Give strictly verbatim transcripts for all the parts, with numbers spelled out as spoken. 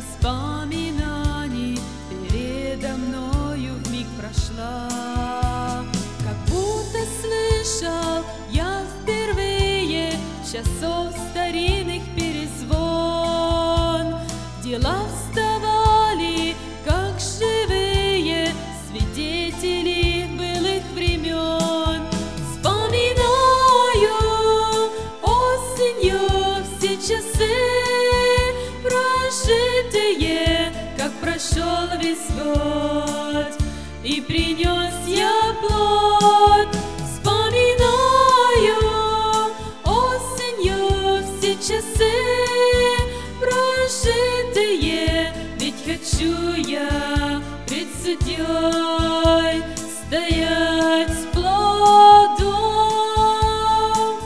воспоминаний передо мною вмиг прошла. Как будто слышал я впервые часов старинных перезвон. Дела вставали, как живые свидетели былых времен. Вспоминаю осенью все часы прожитые, как прошел весь год, и принес я плод. Вспоминаю осенью все часы прожитые, ведь хочу я пред судьей стоять с плодом.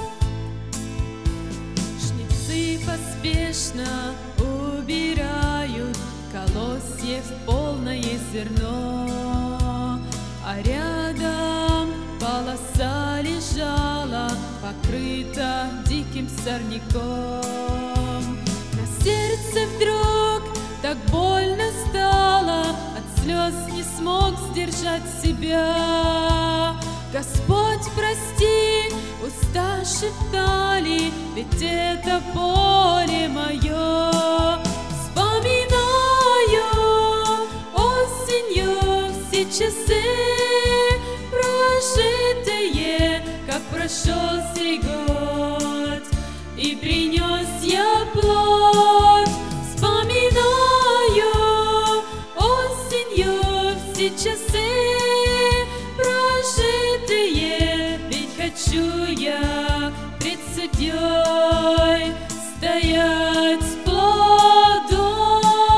Жнецы поспешно убирают колосьев полное зерно, а рядом полоса лежала, покрыта диким сорняком. На сердце вдруг так больно стало, от слез не смог сдержать себя. Господь, прости, уста шептали, ведь это поле мое. Вспоминаю осенью все часы прожитые, как прошел сей год, и принес я плод. Вспоминаю осенью все часы прожитые, ведь хочу я пред судьей стоять с плодом.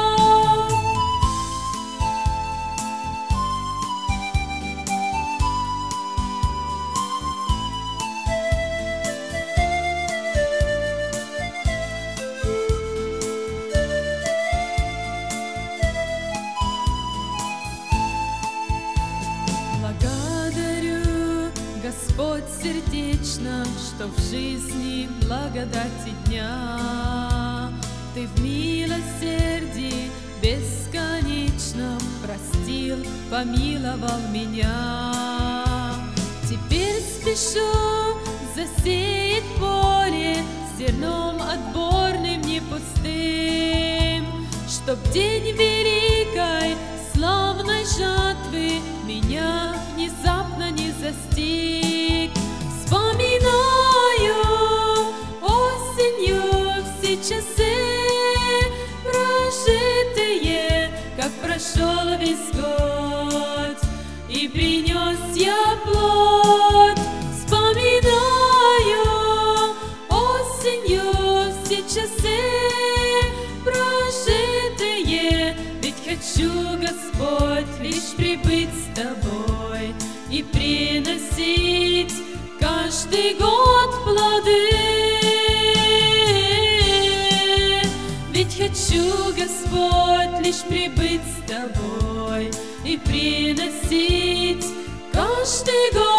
Господь сердечно, что в жизни благодати дня Ты в милосердии бесконечном простил, помиловал меня. Теперь спешу засеять поле зерном отборным, не пустым, чтоб день великой славной жатвы меня внезапно не застиг. Вспоминаю осенью все часы прожитые, как прошел весь год, и принес я плод. Вспоминаю осенью все часы прожитые, ведь хочу, Господь, лишь прибыть с Тобой и приносить каждый год плоды. Ведь хочу, Господь, лишь прибыть с Тобой и приносить каждый год